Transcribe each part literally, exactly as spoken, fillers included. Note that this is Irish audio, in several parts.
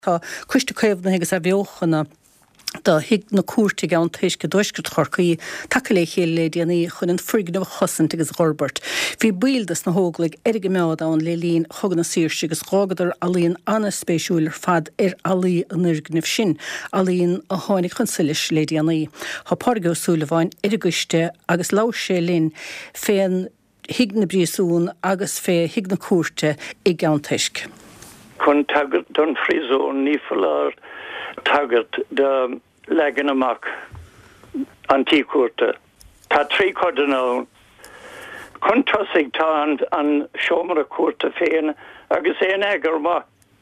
Tá cuiste céimhna agus a bheochanna do hiag na cuairte gan tuis go dúisgurt chorcaí take le chéile le déanaí chun an frignamh chosint agus Robert. Bhí buildas na hóglaigh erige meád an le líon chugan na síirse agus gágadar a líon anna spéisiúlar fad ar alí an irgnimh sin a líon a tháinig chun silis le déanaí. Tá páirge súla bhain iriguiste agus lá sé linn féin hiag na bríosún agus fé hiag na cuairte i gan tuisc. Chun tagart don frisón ní falar tagart de legan amach antícuirte. Tá trí codanán. Chun tosig tá an, an siomra cuirte féin agus éon egar ma.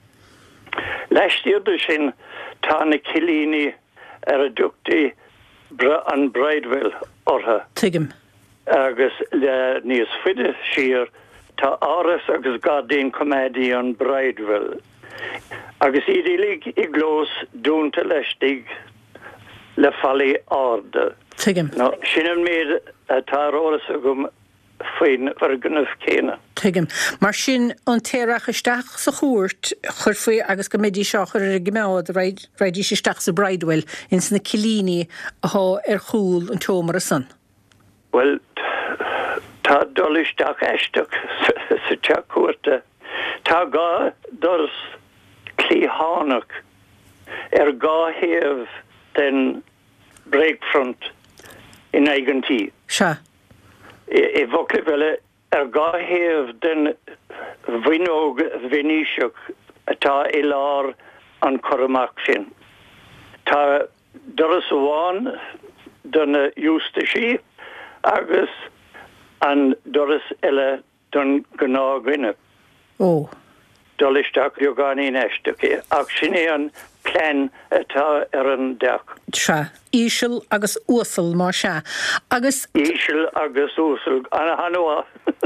Leistíoda sin tá na cilíní ar a dúchtaí bra an Bridewell ortha. Tuigim. Agus le níos fide siar tá áras agus gadín comédí an Bridewell. Agus idílig i glós dúnta leistig le fallí áda. Tuigim. No, sinan méid tá áras agum faoin varganmh céna. Tuigim. Mar sin an téireach isteach sa chóirt chur faoi agus go méidí seo chur ar gimeád raidí sé isteach sa Bridewell ins na cilíní a há ar chúl an teomar a san. Well, tá dolisteach eisteach sa teachúirte. Tá gá dors clíhánach ar gá héamh den breakfront in eigentí. Se. I bhocla bheile ar gá héamh den bhuinóg Veníseach atá i lár an choramach sin. Tá doras bháin donna Eustachi agus an doras eile don gnághine. Ó. Dolisteach jogáí neisteach ach sin é an plan atá ar an deach. Se. Ísel agus úsal má se. Agus Ísel agus úsal an hanua.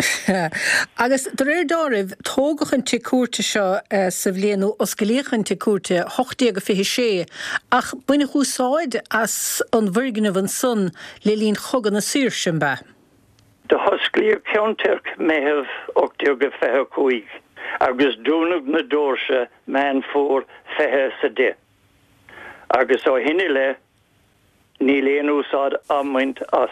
agus de réir dáibh tógachan tí cuairte seo uh, sa bhléanú os goléchan tí cuairte hochtaí go fihí sé ach buine chúsáid as an bhirgnamh an son le líon chogan na sír sin be. De hosclío ceantarc méheh ochtaí go fethe chuig. Agus dúnag na dórse man fór fethe sa de. Agus ó hinine le ní léon úsáid amhaint as.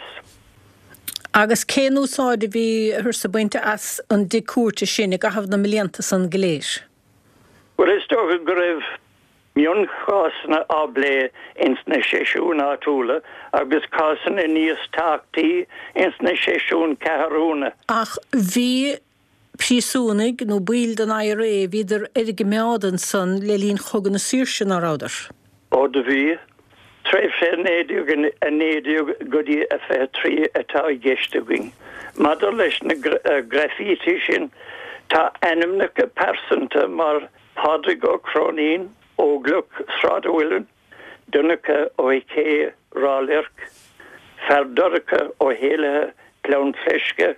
Agus cén úsáid a bhí thur sa bainte as an de cuairte sin ag gahabh na millianta san gléis. Well, is toch go raibh mion chásna ablé ins na séisiún átúla agus chásna níos táchtaí ins na séisiún ceharúna. Ach bhí príosúnig nó build an I R A viidir erige meádan san le líon chogan na sír sin aráidir. Ó de bhí tréimh sé néadiúg a néadiúg godí a fé trí atá i gceistúing. Madar leis na graffiti sin tá enimnach a persanta mar Padraig ó Cronín óglach sráidhhuilean dunacha ó cé rálirc ferduracha ó héilethe clán feisce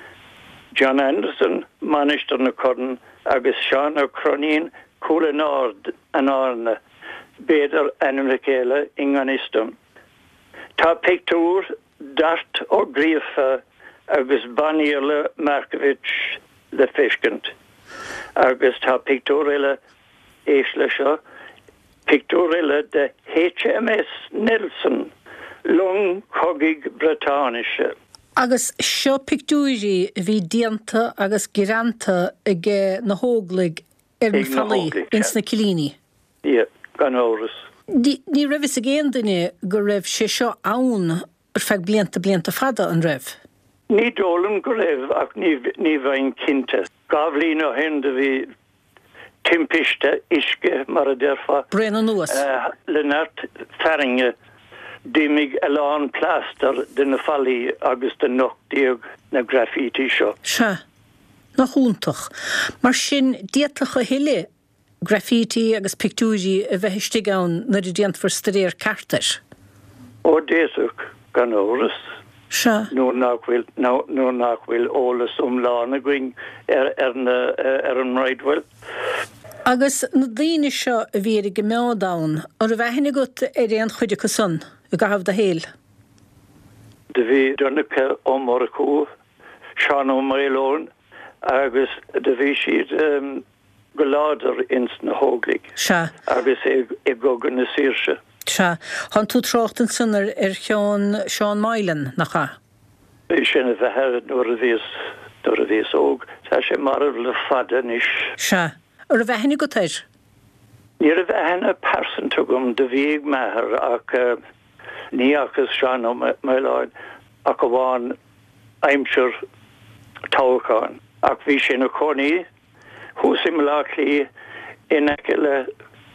John Anderson manistar na corn agus Sean ó Cronín cúla nád an ána béidir enimnacéile inganistum. Tá pictúr dart ó gríofa agus Baníola Markovich le Fiskent. Agus tá pictúrile éisle seo pictúrile de H M S Nelson long cogig Británische. Agus seo pictúirí bhí dianta agus giranta ag na hóglaigh ar na fallí ins na cilíní. Ie, gan óras. Ní raibh a géan duine go raibh sé seo ann ar feadh blianta blianta fada an raibh. Ní dólam go raibh ach ní bhain cinnte. Gabhlín ó hen de bhí timpiste isce mar a derfa. Brenn an nuas. Uh, Lenart Ferringe dimig a lán plaster de na fallí agus de nochtíog na graffiti seo. Se, na húntach. Mar sin diatach a hiile graffiti agus pictúí a bheith stigáin na diant for staréir cartar. Ó déasach gan óras. Se. Nó nachhfuil nó nó nachhfuil ólas umlána going ar ar na ar an Bridewell. Agus na daoine seo a bhí go meádáin ar a bheithna go ar an chuide go son a gahabh de héal. De bhí dunacha ó Morcú, Sean ó Mailón agus de bhí siad um, go láidir ins na hóglaigh. Se. Agus é é gogan na síirse. Se. Han tú trochtan sunnar ar cheán Seán Mailen nach cha? Bhí sin a bheithe nuair a bhíos nuair a bhíos óg, tá sé mar le fada níos. Se. Ar a bheithnig go teir? Níor a bheithena persanta gom de bhíag methar ach ní achas sean ó mailáin ach go bháin aimseir táchaáin. Ach bhí sin a chonaí, húsim láchlí ina le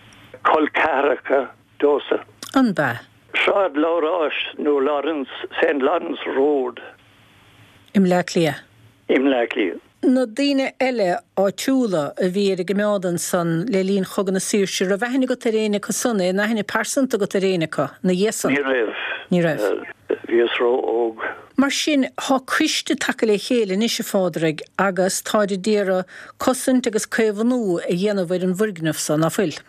colcaracha dósa. An ba. Seád Lárás nó Lawrence, Saint Lawrence Road. Im le lia. Im láchlí. No daine eile á túla a bhí a gmeádan san le líon chogan na síirse a bheithnig go tar réine go sunna na hena persanta go tar réine go na dhéasan. Ní raibh. Ní raibh. Bhíos ró óg. Mar sin há cuiste take le chéile ní sé fádraig agus táidir díra cosint agus cuimhnú a dhéanamhfuir an bhurgnamh san na fuil.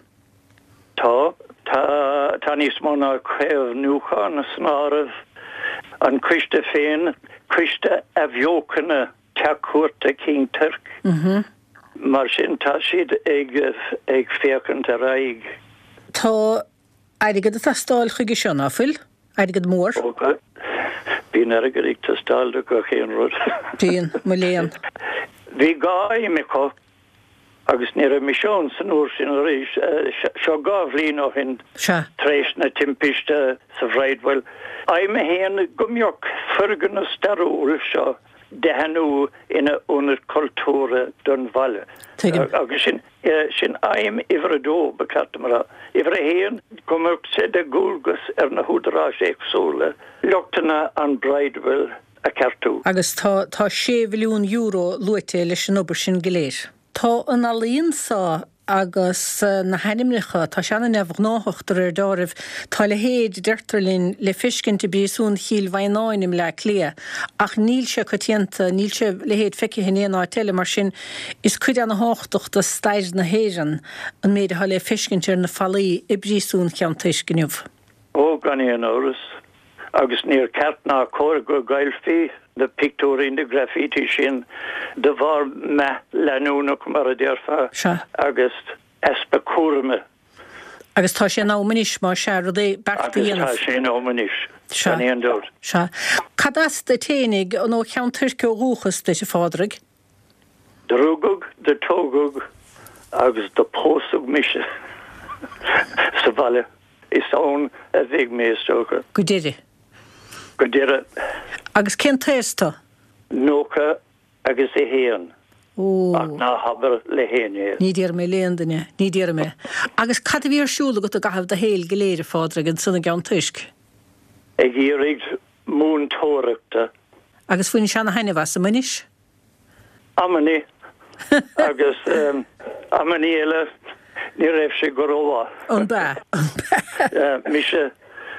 Tá, tá, tá níos móna cuimhnúcha na snáramh an cuiste féin, cuiste a bheochanna teachúirta cín Turc. Mhm. Mar sin tá siad ag ag fécant a raig. Tá airigad a tastáil chuige seo na fuil, airigad mór. Okay. Bhín ar a goríg tá stáilda go chéan rud. Bhíon mo léan. Bhí gá imimeá agus ní a misiún san úr sin a rééis seo gá bhlín ó hin Se. tréis na timpiste sa bhreidhfuil. Aime héana gombeoch fergan na starúil seo dehanú ina únar cultúra don bhaile. Tuigim. Agus sin sin aim ifar a dó becatamara. Ifar a héan gombeoch sé de gúlgus ar na húdarrás éagsúla. Leochtana an Bridewell a cartú. Agus tá tá sé bhiliún euro luite leis an obair sin goléir. Tá an alíonn sa agus uh, na henimnecha tá seanna nefh náhochttar ar dáibh tá le héad deirtarlín le fiscinnta bíosún chiil bhaáinim le clia ach níl se cotianta níl se le héad feici hinnéana teile mar sin is cuid an na háchtach de staid na héan an méad ha le fiscinntir na fallí i brísún cheantais gniuh. Ó gan éon áras agus níor ceart ná cóir go gailfií de pictúrin de graffiti sin de bhar me leúnach mar a déirfa agus espa cuarme. Agus tá sé námanis má se ru é bertaíanamh. Agus tá sé námanis. Gan éon dúir. Se. Cadas de ténig an ó cheantarce rúchas de se fádraig? De rúgug, de tógug agus de pósug mise sa bhaile is ón a bhíh méastócha. Go déire. Go déire. Agus cén téirsta? Nócha agus é héan. Ó. Ach ná habar le héine. Ní díar mé léandaine, ní díar mé. Agus cad a bhíar siúla go a gahabh de héal goléir fádraig an sunna gan tuisc? Ag írig mún tóireachta. Agus fuoin seanna haine bhe sa munis? Amani agus um, amani eile ní raibh sé go róha. An ba. Mi se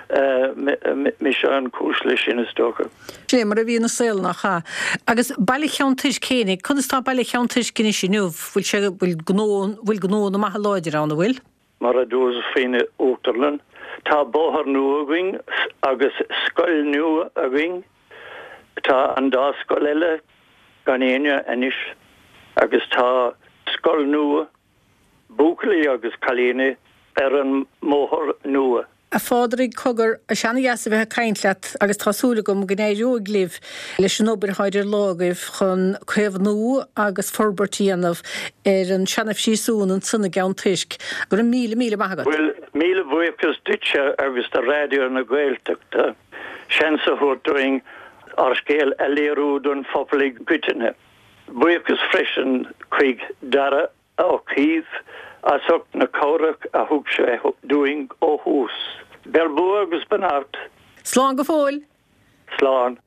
mi se an cúsla sin is tócha. Sé mar a bhí na saoil nach cha. Agus bailile cheantais cénig, chun tá bailile cheantais cinine sinúh bhfuil se bhfuil gnó bhfuil gnó na maithe láidir an bhfuil? Mar a dús féine Ótarlan. Tá bóthar nua going agus scoil nua a going. Tá an dá scoil eile gan éine anis agus tá scoil nua búclaí agus chalíine ar an móthar nua. A fádraigh cogur a seanna gheasa bheith caintleat agus tásúla gom gnéireú glíh leis an obair haidir lágah chun cuimhnú agus forbartíanamh ar an seanamh síosún an sunna gan tuisc gur an míle míle maigad. Well, míle bhuichas ditse agus de radio na Gaeltachta sean sa thuirtuing ar scéal a léirú don phoblaigh Gwitine. Bhuichas freisin chuig dara ó cíomh as ook na córach a thug sé doing ó hús. Berbú agus benart. Slán go fóil? Slán.